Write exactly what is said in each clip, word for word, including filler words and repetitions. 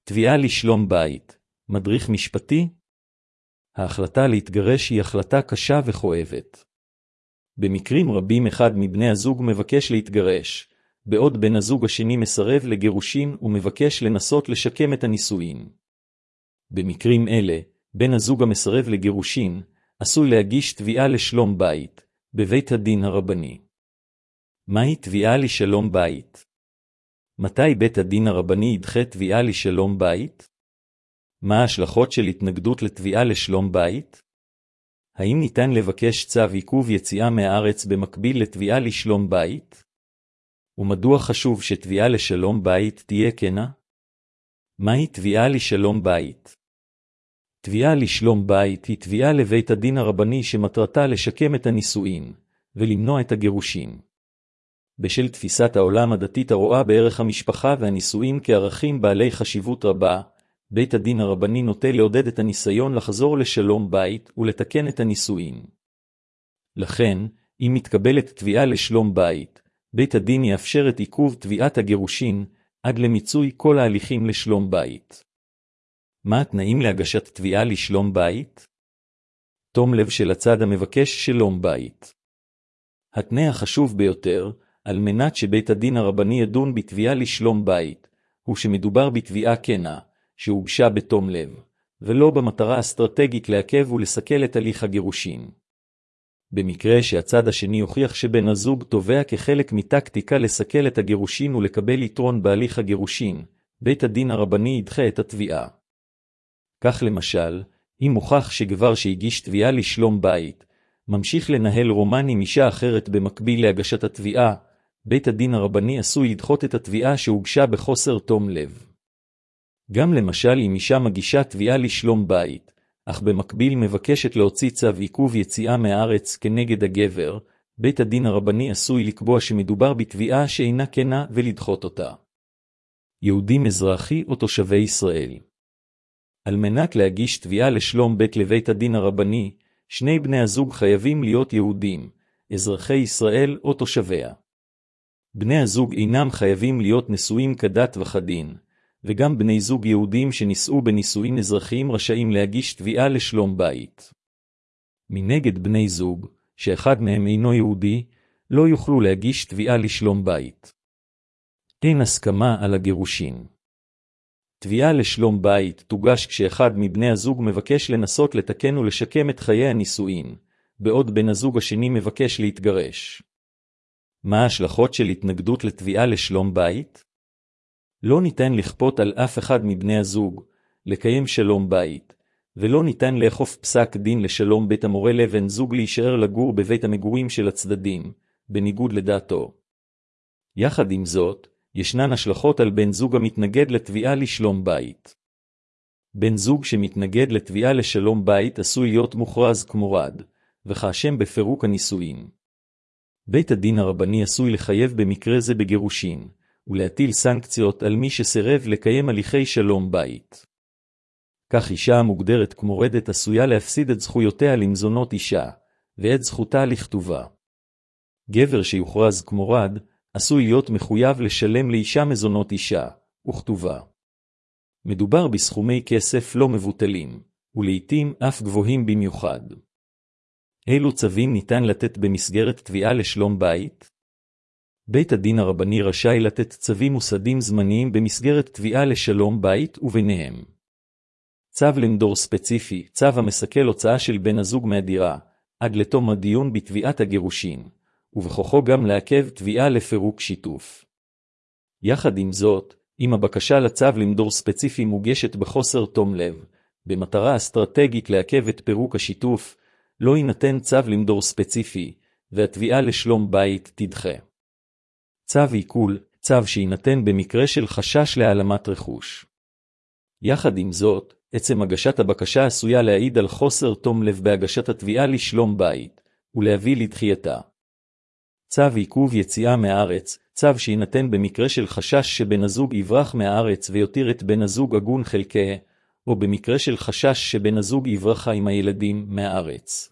תביעה לשלום בית, מדריך משפטי? ההחלטה להתגרש היא החלטה קשה וכואבת. במקרים רבים אחד מבני הזוג מבקש להתגרש, בעוד בן הזוג השני מסרב לגירושין ומבקש לנסות לשקם את הנישואין. במקרים אלה, בן הזוג המסרב לגירושין, עשוי להגיש תביעה לשלום בית, בבית הדין הרבני. מהי תביעה לשלום בית? מתי בית הדין הרבני ידחה תביעה לשלום בית? מה ההשלכות של התנגדות לתביעה לשלום בית? האם ניתן לבקש צו עיכוב יציאה מהארץ במקביל לתביעה לשלום בית? ומדוע חשוב שתביעה לשלום בית תהיה כנה? מהי תביעה לשלום בית? תביעה לשלום בית היא תביעה לבית הדין הרבני שמטרתה לשקם את הנישואין, ולמנוע את הגירושין. בשל תפיסת העולם הדתית הרואה בערך המשפחה והנישואין כערכים בעלי חשיבות רבה, בית הדין הרבני נוטה לעודד את הניסיון לחזור לשלום בית ולתקן את הנישואין. לכן, אם מתקבלת תביעה לשלום בית, בית הדין יאפשר את עיכוב תביעת הגירושין עד למיצוי כל ההליכים לשלום בית. מה התנאים להגשת תביעה לשלום בית? תום לב של הצד המבקש שלום בית. התנאי החשוב ביותר, על מנת שבית הדין הרבני ידון בתביעה לשלום בית, הוא שמדובר בתביעה כנה, שהוגשה בתום לב, ולא במטרה אסטרטגית לעכב ולסכל את הליך הגירושין. במקרה שהצד השני הוכיח שבן הזוג תובע כחלק מטקטיקה לסכל את הגירושין ולקבל יתרון בהליך הגירושין, בית הדין הרבני ידחה את התביעה. כך למשל, אם מוכח שגבר שהגיש תביעה לשלום בית, ממשיך לנהל רומן עם אישה אחרת במקביל להגשת התביעה, בית הדין הרבני עשוי לדחות את התביעה שהוגשה בחוסר תום לב. גם למשל אם אישה מגישה תביעה לשלום בית, אך במקביל מבקשת להוציא צו עיכוב יציאה מהארץ כנגד הגבר, בית הדין הרבני עשוי לקבוע שמדובר בתביעה שאינה כנה ולדחות אותה. יהודים אזרחי או תושבי ישראל. על מנת להגיש תביעה לשלום בית לבית הדין הרבני, שני בני הזוג חייבים להיות יהודים, אזרחי ישראל או תושביה. בני הזוג אינם חייבים להיות נשואים כדת וכדין, וגם בני זוג יהודים שנישאו בנישואין אזרחיים רשאים להגיש תביעה לשלום בית. מנגד בני זוג, שאחד מהם אינו יהודי, לא יוכלו להגיש תביעה לשלום בית. אין הסכמה על הגירושין. תביעה לשלום בית תוגש כשאחד מבני הזוג מבקש לנסות לתקן ולשקם את חיי הנישואין, בעוד בן הזוג השני מבקש להתגרש. מה ההשלכות של התנגדות לתביעה לשלום בית? לא ניתן לכפות על אף אחד מבני הזוג לקיים שלום בית, ולא ניתן לאכוף פסק דין לשלום בית המורה לבן זוג להישאר לגור בבית המגורים של הצדדים, בניגוד לדעתו. יחד עם זאת, ישנן השלכות על בן זוג המתנגד לתביעה לשלום בית. בן זוג שמתנגד לתביעה לשלום בית עשוי להיות מוכרז כמורד, וכאשם בפירוק הנישואין. בית הדין הרבני עשוי לחייב במקרה זה בגירושין, ולהטיל סנקציות על מי שסירב לקיים הליכי שלום בית. כך אישה המוגדרת כמורדת עשויה להפסיד את זכויותיה למזונות אישה, ואת זכותה לכתובה. גבר שיוכרז כמורד, עשוי להיות מחויב לשלם לאישה מזונות אישה, וכתובה. מדובר בסכומי כסף לא מבוטלים, ולעיתים אף גבוהים במיוחד. אילו צווים ניתן לתת במסגרת תביעה לשלום בית? בית הדין הרבני רשאי לתת צווים מוסדים זמניים במסגרת תביעה לשלום בית וביניהם. צו למדור ספציפי, צו המסכל הוצאה של בן הזוג מהדירה, עד לתום הדיון בתביעת הגירושין, ובכוחו גם לעכב תביעה לפירוק שיתוף. יחד עם זאת, אם הבקשה לצו למדור ספציפי מוגשת בחוסר תום לב, במטרה אסטרטגית לעכב את פירוק השיתוף, לא יינתן צו למדור ספציפי, והתביעה לשלום בית תדחה. צו עיקול, צו שיינתן במקרה של חשש להעלמת רכוש. יחד עם זאת, עצם הגשת הבקשה עשויה להעיד על חוסר תום לב בהגשת התביעה לשלום בית, ולהביא לדחייתה. צו עיכוב יציאה מהארץ, צו שיינתן במקרה של חשש שבן הזוג יברח מהארץ ויותיר את בן הזוג עגון חלקה, או במקרה של חשש שבן הזוג יברחה עם הילדים מהארץ.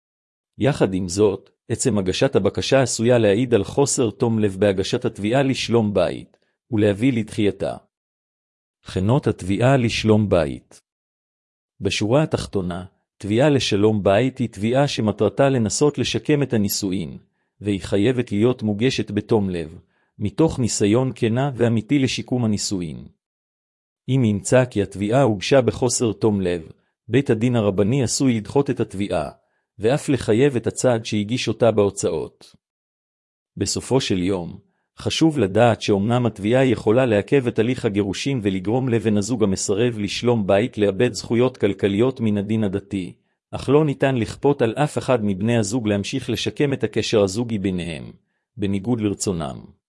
יחד עם זאת, עצם הגשת הבקשה עשויה להעיד על חוסר תום לב בהגשת התביעה לשלום בית, ולהביא לדחייתה. בחינות התביעה לשלום בית. בשורה התחתונה, תביעה לשלום בית היא תביעה שמטרתה לנסות לשקם את הנישואין, והיא חייבת להיות מוגשת בתום לב, מתוך ניסיון כנה ואמיתי לשיקום הנישואין. אם ימצא כי התביעה הוגשה בחוסר תום לב, בית הדין הרבני עשוי לדחות את התביעה, ואף לחייב את הצד שהגיש אותה בהוצאות. בסופו של יום, חשוב לדעת שאומנם התביעה יכולה לעכב את הליך הגירושין ולגרום לבן הזוג המסרב לשלום בית לאבד זכויות כלכליות מן הדין הדתי, אך לא ניתן לכפות על אף אחד מבני הזוג להמשיך לשקם את הקשר הזוגי ביניהם, בניגוד לרצונם.